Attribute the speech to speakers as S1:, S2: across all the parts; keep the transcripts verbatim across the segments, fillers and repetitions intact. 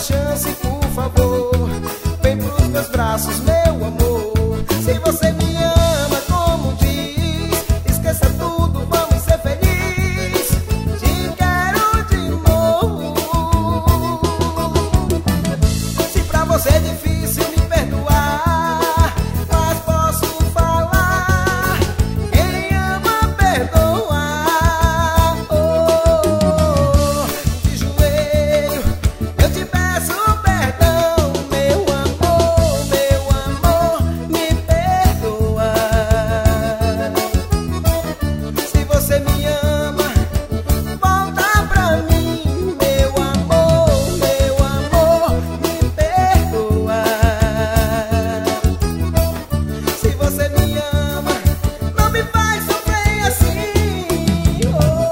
S1: chance, por favor. Vem pros meus braços, meu amor. Se você me ama como diz, esqueça tudo, vamos ser felizes. Te quero de novo. Se pra você é difícil me perdoar, mas posso falar, quem ama perdoa. Oh, de joelho eu te peço perdão, meu amor, meu amor, me perdoa. Se você me ama, volta pra mim, meu amor, meu amor, me perdoa. Se você me ama, não me faz sofrer assim.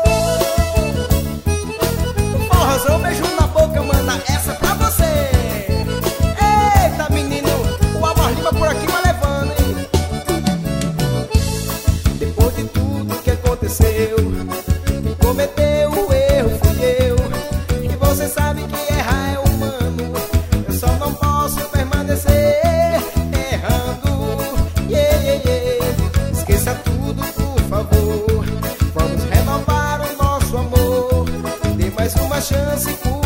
S1: Oh, forrozão, beijo na boca, manda essa pra você. Eita, menino, o Amor Lima por aqui vai levando, hein? Depois de tudo que aconteceu, quem cometeu o erro fui eu. E você sabe que errar é humano, eu só não posso permanecer errando. Yeah, yeah, yeah. Esqueça tudo, por favor. Vamos renovar o nosso amor. Dê mais uma chance, por